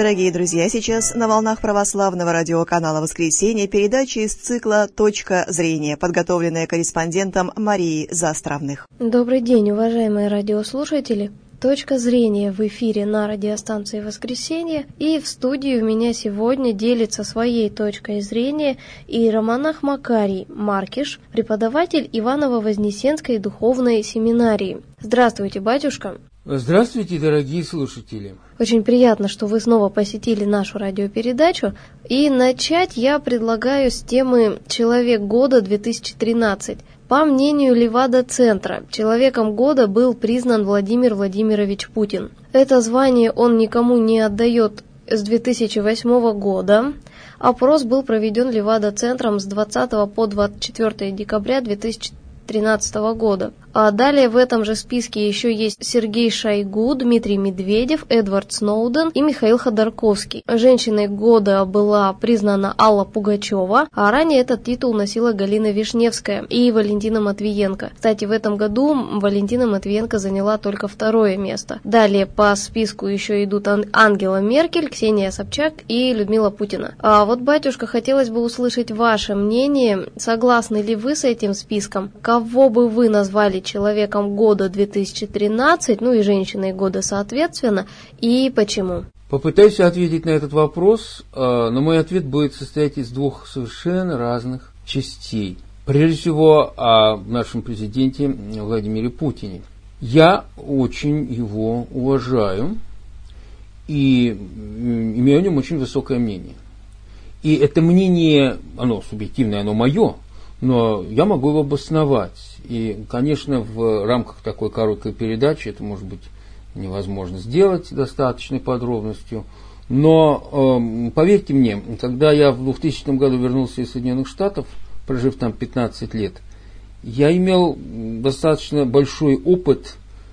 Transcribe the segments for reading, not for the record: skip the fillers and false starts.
дорогие друзья! Сейчас на волнах православного радиоканала «Воскресенье» передача из цикла «Точка зрения», подготовленная корреспондентом Марией Застравных. Добрый день, уважаемые радиослушатели! «Точка зрения» в эфире на радиостанции «Воскресенье», и в студии у меня сегодня делится своей точкой зрения иеромонах Макарий Маркиш, преподаватель Иваново-Вознесенской духовной семинарии. Здравствуйте, батюшка! Здравствуйте, дорогие слушатели! Очень приятно, что вы снова посетили нашу радиопередачу. И начать я предлагаю с темы «Человек года 2013». По мнению Левада-центра, человеком года был признан Владимир Владимирович Путин. Это звание он никому не отдает с 2008 года. Опрос был проведен Левада-центром с 20 по 24 декабря 2013 года. А далее в этом же списке еще есть Сергей Шойгу, Дмитрий Медведев, Эдвард Сноуден и Михаил Ходорковский. Женщиной года была признана Алла Пугачева, а ранее этот титул носила Галина Вишневская и Валентина Матвиенко. Кстати, в этом году Валентина Матвиенко заняла только второе место. Далее по списку еще идут Ангела Меркель, Ксения Собчак и Людмила Путина. А вот, батюшка, хотелось бы услышать ваше мнение. Согласны ли вы с этим списком? Кого бы вы назвали человеком года 2013, ну и женщиной года соответственно, и почему? Попытаюсь ответить на этот вопрос, но мой ответ будет состоять из двух совершенно разных частей. Прежде всего, о нашем президенте Владимире Путине. Я очень его уважаю и имею о нем очень высокое мнение. И это мнение, оно субъективное, оно мое, но я могу его обосновать. И, конечно, в рамках такой короткой передачи это может быть невозможно сделать достаточной подробностью. Но поверьте мне, когда я в 2000 году вернулся из Соединенных Штатов, прожив там 15 лет, я имел достаточно большой опыт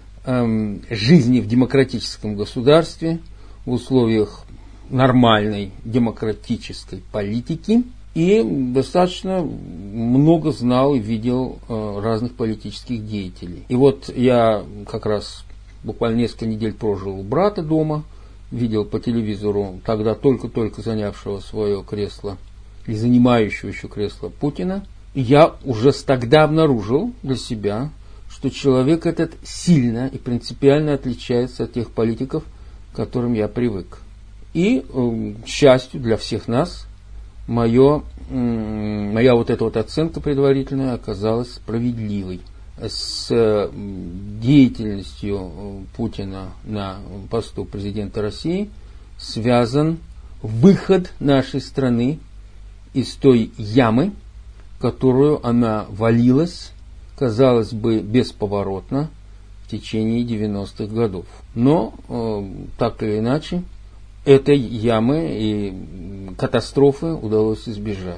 жизни в демократическом государстве, в условиях нормальной демократической политики. И достаточно много знал и видел разных политических деятелей. И вот я как раз буквально несколько недель прожил у брата дома, видел по телевизору тогда только-только занявшего свое кресло и занимающего еще кресло Путина. И я уже тогда обнаружил для себя, что человек этот сильно и принципиально отличается от тех политиков, к которым я привык. И, к счастью для всех нас, моя вот эта вот оценка предварительная оказалась справедливой. С деятельностью Путина на посту президента России связан выход нашей страны из той ямы, в которую она валилась, казалось бы, бесповоротно в течение 90-х годов. Но, так или иначе, этой ямы и катастрофы удалось избежать.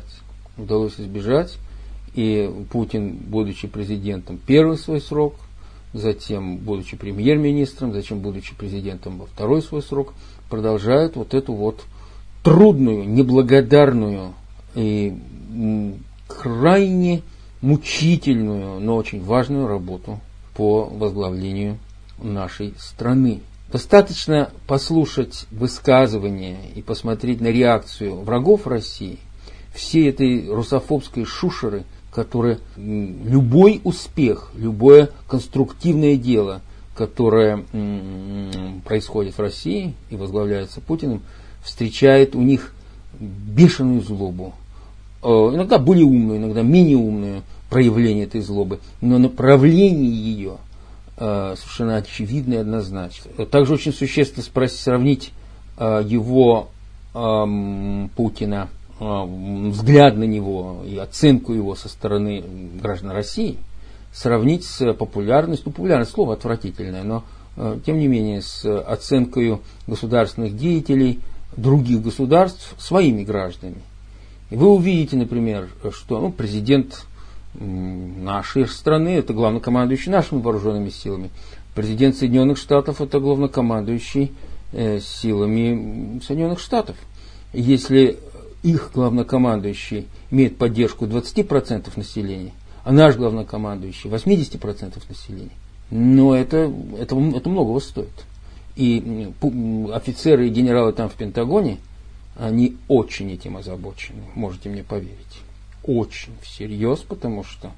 И Путин, будучи президентом первый свой срок, затем будучи премьер-министром, затем будучи президентом во второй свой срок, продолжает вот эту вот трудную, неблагодарную и крайне мучительную, но очень важную работу по возглавлению нашей страны. Достаточно послушать высказывания и посмотреть на реакцию врагов России, всей этой русофобской шушеры, которые любой успех, любое конструктивное дело, которое происходит в России и возглавляется Путиным, встречает у них бешеную злобу. Иногда более умную, иногда менее умную проявление этой злобы, но направление ее совершенно очевидно и однозначно. Также очень существенно сравнить его, Путина, взгляд на него и оценку его со стороны граждан России, сравнить с популярностью, популярность слово отвратительное, но тем не менее с оценкой государственных деятелей других государств своими гражданами. И вы увидите, например, что президент нашей страны – это главнокомандующий нашими вооруженными силами. Президент Соединенных Штатов – это главнокомандующий силами Соединенных Штатов. Если их главнокомандующий имеет поддержку 20% населения, а наш главнокомандующий 80% населения, но это многого стоит. И офицеры и генералы там в Пентагоне, они очень этим озабочены, можете мне поверить. Очень всерьез, потому что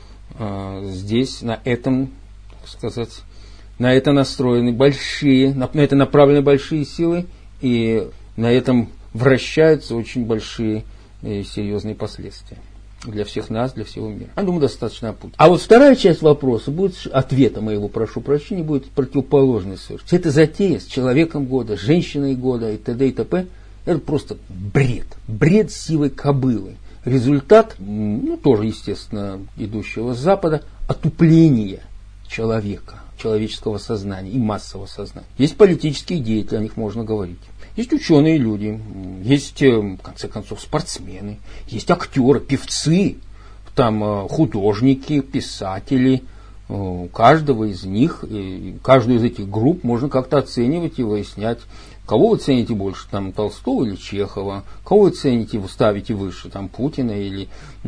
здесь на этом, так сказать, на это настроены большие, на это направлены большие силы, и на этом вращаются очень большие и серьезные последствия для всех нас, для всего мира. Я думаю, достаточно опутать. А вот вторая часть вопроса будет, ответа моего, прошу прощения, будет противоположной совершенно. Это затея с человеком года, с женщиной года и т.д. и т.п. Это просто бред. Бред сивой кобылы. Результат, тоже, естественно, идущего с Запада, отупления человека, человеческого сознания и массового сознания. Есть политические деятели, о них можно говорить. Есть ученые люди, есть, в конце концов, спортсмены, есть актеры, певцы, там художники, писатели. Каждого из них, каждую из этих групп можно как-то оценивать и выяснять, кого вы цените больше, там, Толстого или Чехова, кого вы цените, вы ставите выше, там, Путина или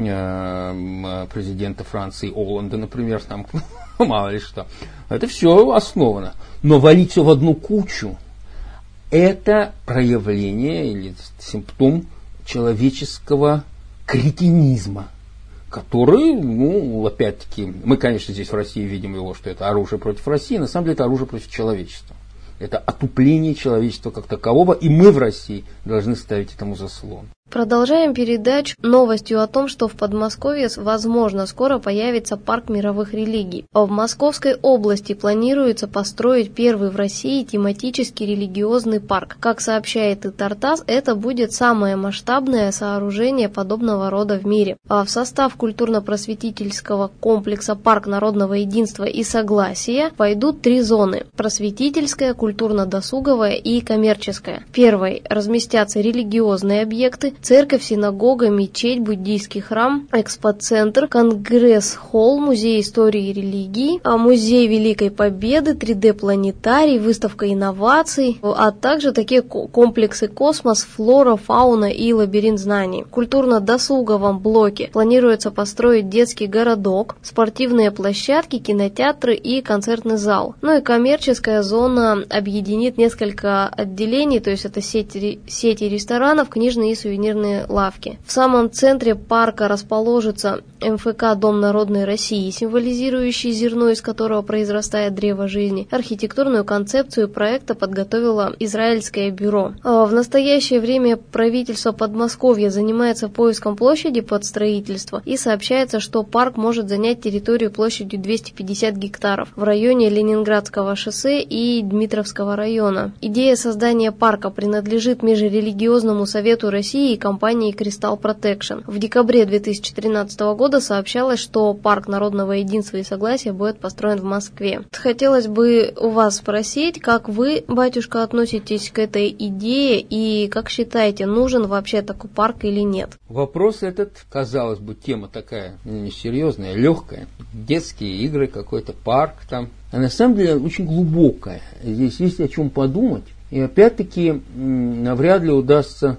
президента Франции Олланда, например, там, мало ли что. Это все основано. Но валить все в одну кучу, это проявление или симптом человеческого кретинизма, который, опять-таки, мы, конечно, здесь в России видим его, что это оружие против России, на самом деле это оружие против человечества. Это отупление человечества как такового, и мы в России должны ставить этому заслон. Продолжаем передачу новостью о том, что в Подмосковье, возможно, скоро появится парк мировых религий. В Московской области планируется построить первый в России тематический религиозный парк. Как сообщает ИТАРТАСС, это будет самое масштабное сооружение подобного рода в мире. В состав культурно-просветительского комплекса «Парк народного единства и согласия» войдут 3 зоны – просветительская, культурно-досуговая и коммерческая. В первой разместятся религиозные объекты, церковь, синагога, мечеть, буддийский храм, экспоцентр, конгресс-холл, музей истории и религии, музей Великой Победы, 3D-планетарий, выставка инноваций, а также такие комплексы космос, флора, фауна и лабиринт знаний. В культурно-досуговом блоке планируется построить детский городок, спортивные площадки, кинотеатры и концертный зал. Ну и коммерческая зона объединит несколько отделений, то есть это сети ресторанов, книжные и сувенирные лавки. В самом центре парка расположится МФК «Дом народной России», символизирующий зерно, из которого произрастает древо жизни. Архитектурную концепцию проекта подготовило израильское бюро. В настоящее время правительство Подмосковья занимается поиском площади под строительство, и сообщается, что парк может занять территорию площадью 250 гектаров в районе Ленинградского шоссе и Дмитровского района. Идея создания парка принадлежит Межрелигиозному совету России и компании Crystal Protection. В декабре 2013 года сообщалось, что парк народного единства и согласия будет построен в Москве. Хотелось бы у вас спросить, как вы, батюшка, относитесь к этой идее и как считаете, нужен вообще такой парк или нет? Вопрос этот, казалось бы, тема такая несерьезная, легкая. Детские игры, какой-то парк там. А на самом деле очень глубокая. Здесь есть о чем подумать. И опять-таки навряд ли удастся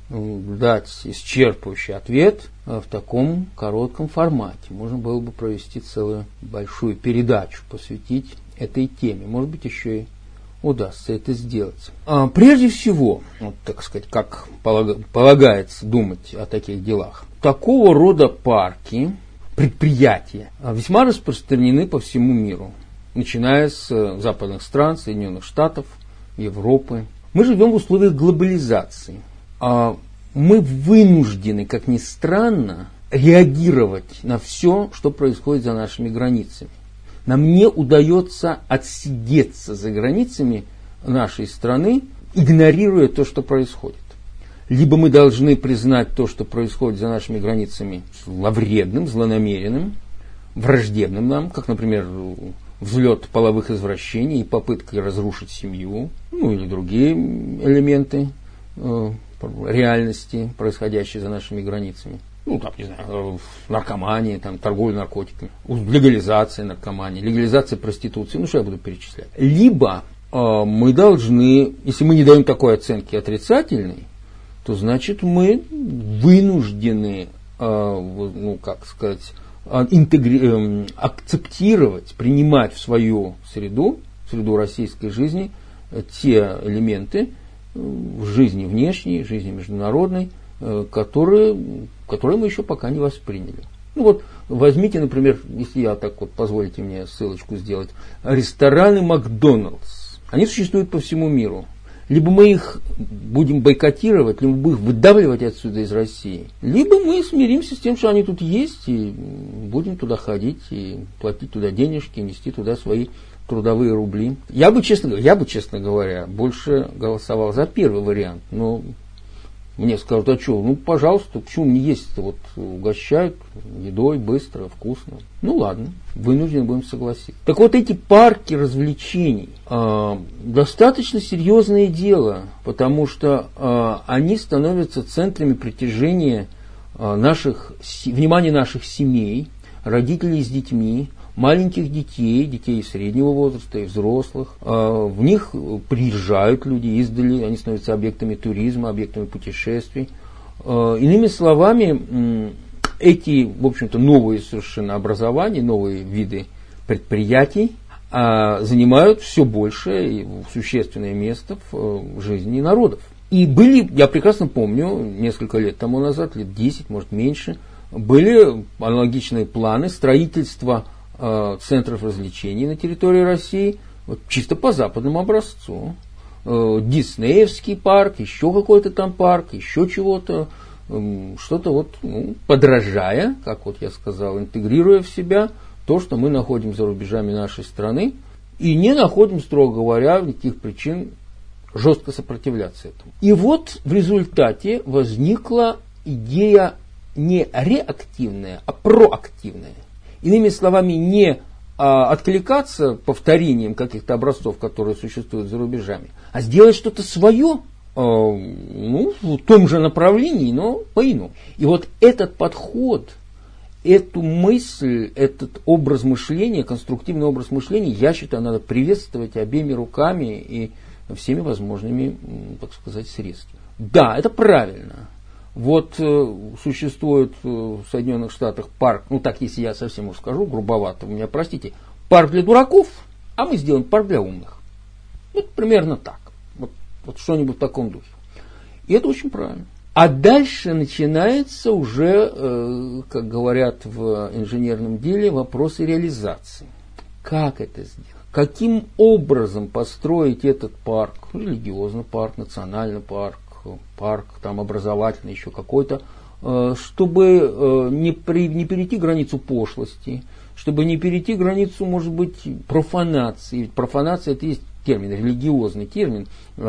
дать исчерпывающий ответ в таком коротком формате. Можно было бы провести целую большую передачу, посвятить этой теме. Может быть, еще и удастся это сделать. Прежде всего, так сказать, как полагается думать о таких делах, такого рода парки, предприятия весьма распространены по всему миру, начиная с западных стран, Соединенных Штатов, Европы. Мы живем в условиях глобализации. Мы вынуждены, как ни странно, реагировать на все, что происходит за нашими границами. Нам не удается отсидеться за границами нашей страны, игнорируя то, что происходит. Либо мы должны признать то, что происходит за нашими границами, зловредным, злонамеренным, враждебным нам, как, например, взлет половых извращений и попытка разрушить семью, или другие элементы реальности, происходящей за нашими границами. Наркомания, торговля наркотиками, легализация наркомании, легализация проституции, что я буду перечислять. Либо мы должны, если мы не даем такой оценки отрицательной, то значит мы вынуждены, акцептировать, принимать в свою среду российской жизни те элементы в жизни внешней, в жизни международной, которые мы еще пока не восприняли. Ну вот, возьмите, например, если я так вот, позволите мне ссылочку сделать, рестораны Макдоналдс. Они существуют по всему миру. Либо мы их будем бойкотировать, либо будем их выдавливать отсюда из России, либо мы смиримся с тем, что они тут есть, и будем туда ходить, и платить туда денежки, нести туда свои трудовые рубли. Я бы, честно говоря, больше голосовал за первый вариант, но мне скажут, а что, ну, пожалуйста, почему мне есть-то, вот угощают едой быстро, вкусно. Ну, ладно, вынуждены будем согласиться. Так вот, эти парки развлечений достаточно серьезное дело, потому что они становятся центрами притяжения внимания наших семей, родителей с детьми, маленьких детей, детей среднего возраста и взрослых. В них приезжают люди издали, они становятся объектами туризма, объектами путешествий. Иными словами, эти, в общем-то, новые совершенно образования, новые виды предприятий занимают все большее и существенное место в жизни народов. И были, я прекрасно помню, несколько лет тому назад, лет 10, может меньше, были аналогичные планы строительства центров развлечений на территории России, вот, чисто по западному образцу. Диснеевский парк, еще какой-то там парк, еще чего-то, что-то вот, подражая, как вот я сказал, интегрируя в себя то, что мы находим за рубежами нашей страны, и не находим, строго говоря, никаких причин жестко сопротивляться этому. И вот в результате возникла идея не реактивная, а проактивная. Иными словами, не откликаться повторением каких-то образцов, которые существуют за рубежами, а сделать что-то свое, в том же направлении, но по-иному. И вот этот подход, эту мысль, этот образ мышления, конструктивный образ мышления, я считаю, надо приветствовать обеими руками и всеми возможными, так сказать, средствами. Да, это правильно. Вот существует в Соединенных Штатах парк, так если я совсем уж скажу, грубовато, вы меня простите, парк для дураков, а мы сделаем парк для умных. Вот примерно так. Вот что-нибудь в таком духе. И это очень правильно. А дальше начинается уже, как говорят в инженерном деле, вопросы реализации. Как это сделать? Каким образом построить этот парк, религиозный парк, национальный парк, парк там образовательный, еще какой-то, чтобы не перейти границу пошлости, чтобы не перейти границу, может быть, профанации. Ведь профанация — это есть термин, религиозный термин,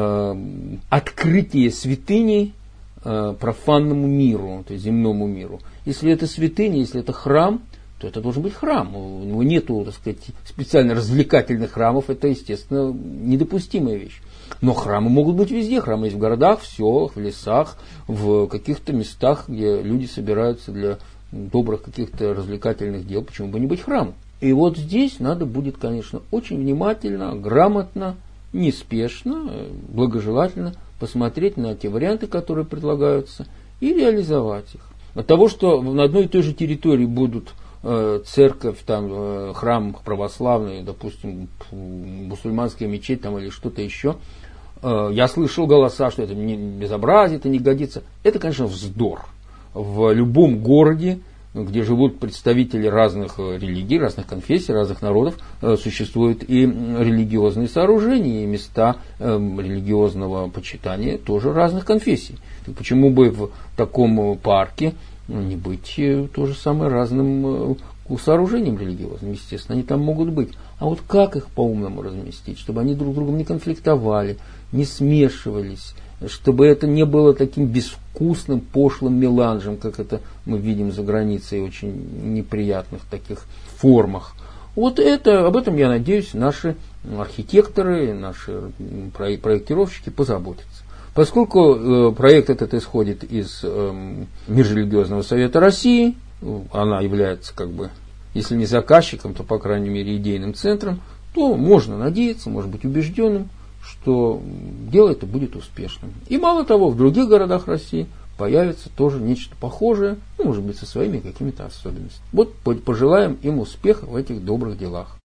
открытие святыни профанному миру, то есть земному миру. Если это святыня, если это храм, то это должен быть храм. У него нету, так сказать, специально развлекательных храмов, это, естественно, недопустимая вещь. Но храмы могут быть везде. Храмы есть в городах, в селах, в лесах, в каких-то местах, где люди собираются для добрых каких-то развлекательных дел. Почему бы не быть храмом? И вот здесь надо будет, конечно, очень внимательно, грамотно, неспешно, благожелательно посмотреть на те варианты, которые предлагаются, и реализовать их. От того, что на одной и той же территории будут церковь, там, храм православный, допустим, мусульманская мечеть там, или что-то еще, я слышал голоса, что это безобразие, это не годится. Это, конечно, вздор. В любом городе, где живут представители разных религий, разных конфессий, разных народов, существуют и религиозные сооружения, и места религиозного почитания тоже разных конфессий. Так почему бы в таком парке не быть то же самое разным сооружением религиозным? Естественно, они там могут быть. А вот как их по-умному разместить, чтобы они друг с другом не конфликтовали, не смешивались, чтобы это не было таким безвкусным, пошлым меланжем, как это мы видим за границей, очень неприятных таких формах. Вот это, об этом, я надеюсь, наши архитекторы, наши проектировщики позаботятся. Поскольку проект этот исходит из Межрелигиозного совета России, она является, как бы, если не заказчиком, то, по крайней мере, идейным центром, то можно надеяться, может быть убежденным, что дело это будет успешным. И мало того, в других городах России появится тоже нечто похожее, может быть, со своими какими-то особенностями. Вот пожелаем им успеха в этих добрых делах.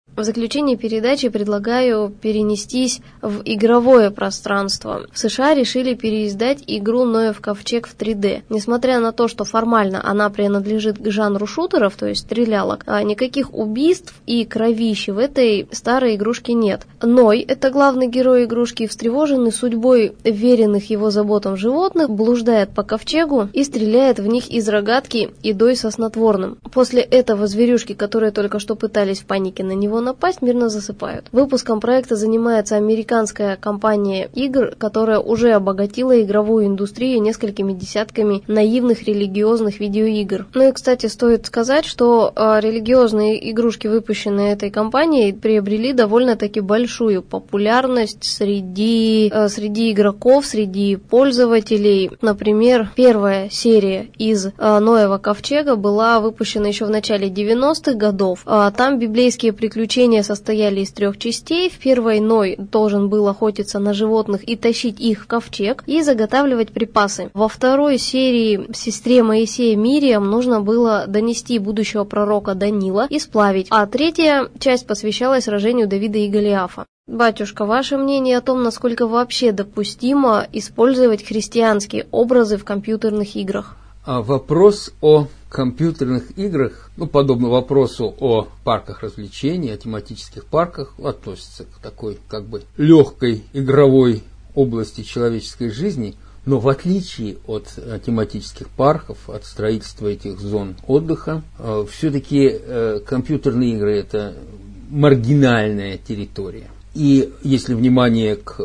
В заключение передачи предлагаю перенестись в игровое пространство. В США решили переиздать игру «Ноев ковчег» в 3D. Несмотря на то, что формально она принадлежит к жанру шутеров, то есть стрелялок, никаких убийств и кровищи в этой старой игрушке нет. Ной, это главный герой игрушки, встревоженный судьбой веренных его заботам животных, блуждает по ковчегу и стреляет в них из рогатки едой со снотворным. После этого зверюшки, которые только что пытались в панике на него напасть, мирно засыпают. Выпуском проекта занимается американская компания игр, которая уже обогатила игровую индустрию несколькими десятками наивных религиозных видеоигр. Ну и, кстати, стоит сказать, что религиозные игрушки, выпущенные этой компанией, приобрели довольно-таки большую популярность среди игроков, среди пользователей. Например, первая серия из Ноева ковчега была выпущена еще в начале 90-х годов. Там библейские приключения состояли из 3 частей. В первой Ной должен был охотиться на животных и тащить их в ковчег и заготавливать припасы. Во второй серии сестре Моисея Мириам нужно было донести будущего пророка Данила и сплавить. А третья часть посвящалась сражению Давида и Голиафа. Батюшка, ваше мнение о том, насколько вообще допустимо использовать христианские образы в компьютерных играх? Вопрос о компьютерных играх, подобно вопросу о парках развлечений, о тематических парках, относится к такой легкой игровой области человеческой жизни, но в отличие от тематических парков, от строительства этих зон отдыха, все-таки компьютерные игры – это маргинальная территория. И если внимание к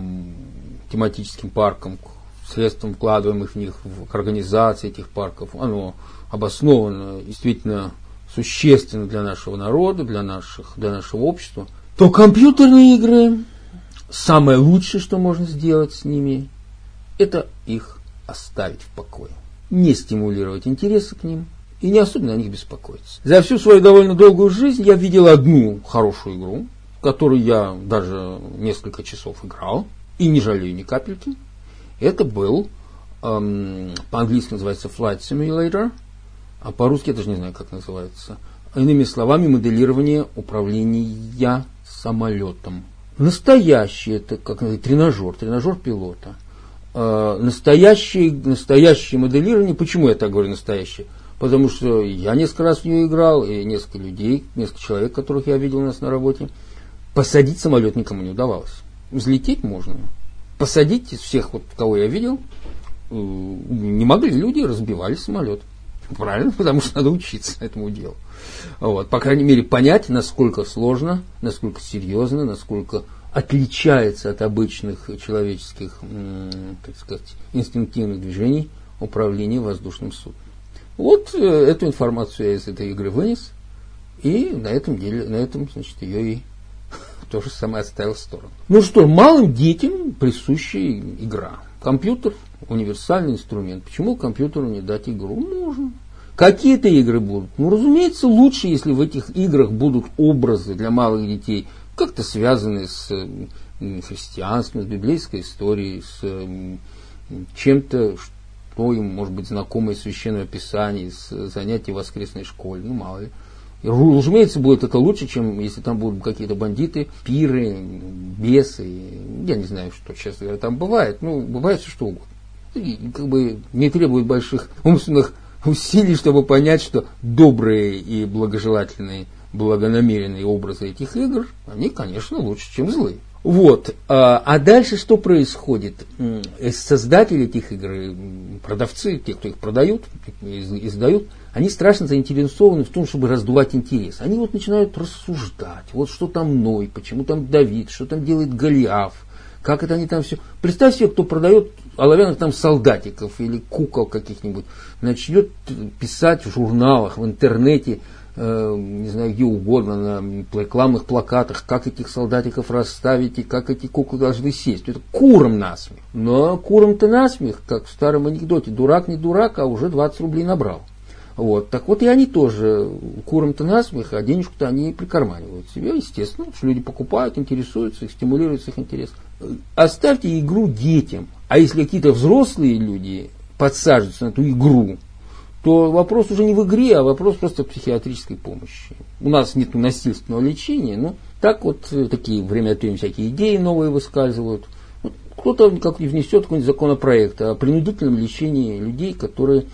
тематическим паркам, к средствам, вкладываемых в них, к организации этих парков, оно обосновано, действительно существенно для нашего народа, для нашего общества, то компьютерные игры, самое лучшее, что можно сделать с ними, это их оставить в покое. Не стимулировать интересы к ним и не особенно о них беспокоиться. За всю свою довольно долгую жизнь я видел одну хорошую игру, в которую я даже несколько часов играл, и не жалею ни капельки. Это был, по-английски называется Flight Simulator, а по-русски я даже не знаю, как называется. Иными словами, моделирование управления самолетом. Настоящий, это как тренажер пилота. Настоящее моделирование. Почему я так говорю настоящее? Потому что я несколько раз в нее играл, и несколько человек, которых я видел у нас на работе. Посадить самолет никому не удавалось. Взлететь можно. Посадить из всех, кого я видел, не могли люди, разбивали самолет. Правильно? Потому что надо учиться этому делу. По крайней мере, понять, насколько сложно, насколько серьезно, насколько отличается от обычных человеческих, инстинктивных движений управление воздушным судном. Эту информацию я из этой игры вынес, и на этом ее и то же самое оставил в сторону. Малым детям присуща игра. Компьютер – универсальный инструмент. Почему компьютеру не дать игру? Можно. Какие-то игры будут? Разумеется, лучше, если в этих играх будут образы для малых детей, как-то связанные с христианством, с библейской историей, с чем-то, что им может быть знакомо из Священного Писания, из занятий в воскресной школе, мало ли. И, разумеется, будет это лучше, чем если там будут какие-то бандиты, пиры, бесы, я не знаю, что, честно говоря, там бывает, бывает все что угодно. И, не требует больших умственных усилий, чтобы понять, что добрые и благожелательные, благонамеренные образы этих игр, они, конечно, лучше, чем злые. А дальше что происходит? Создатели этих игр, продавцы, те, кто их продают, издают, они страшно заинтересованы в том, чтобы раздувать интерес. Они начинают рассуждать, что там Ной, почему там Давид, что там делает Голиаф, как это они там все. Представь себе, кто продает оловянных там солдатиков или кукол каких-нибудь, начнет писать в журналах, в интернете, не знаю, где угодно, на рекламных плакатах, как этих солдатиков расставить и как эти куклы должны сесть. Это куром насмех. Но куром-то насмех, как в старом анекдоте, дурак не дурак, а уже 20 рублей набрал. И они тоже куром-то насмех, а денежку-то они прикарманивают себе, естественно, что люди покупают, интересуются, их стимулируется их интерес. Оставьте игру детям, а если какие-то взрослые люди подсаживаются на эту игру, то вопрос уже не в игре, а вопрос просто психиатрической помощи. У нас нет насильственного лечения, но так вот такие время от времени всякие идеи новые выскальзывают. Вот кто-то как внесет какой-нибудь законопроект о принудительном лечении людей, которые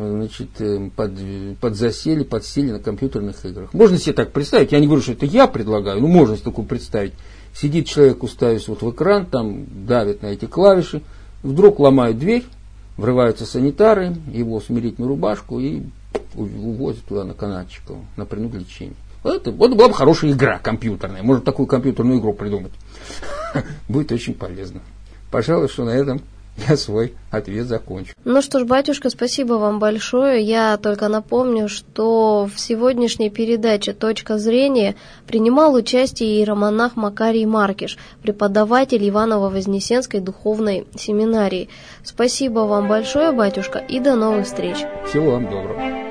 подсели на компьютерных играх. Можно себе так представить, я не говорю, что это я предлагаю, но можно себе такое представить. Сидит человек, уставясь вот в экран, там давит на эти клавиши, вдруг ломают дверь, врываются санитары, его смирительную рубашку и увозят туда на канатчиков, на принудительное лечение. Вот была бы хорошая игра компьютерная. Можно такую компьютерную игру придумать. Будет очень полезно. Пожалуй, что на этом я свой ответ закончу. Ну что ж, батюшка, спасибо вам большое. Я только напомню, что в сегодняшней передаче «Точка зрения» принимал участие иеромонах Макарий Маркиш, преподаватель Иваново-Вознесенской духовной семинарии. Спасибо вам большое, батюшка, и до новых встреч. Всего вам доброго.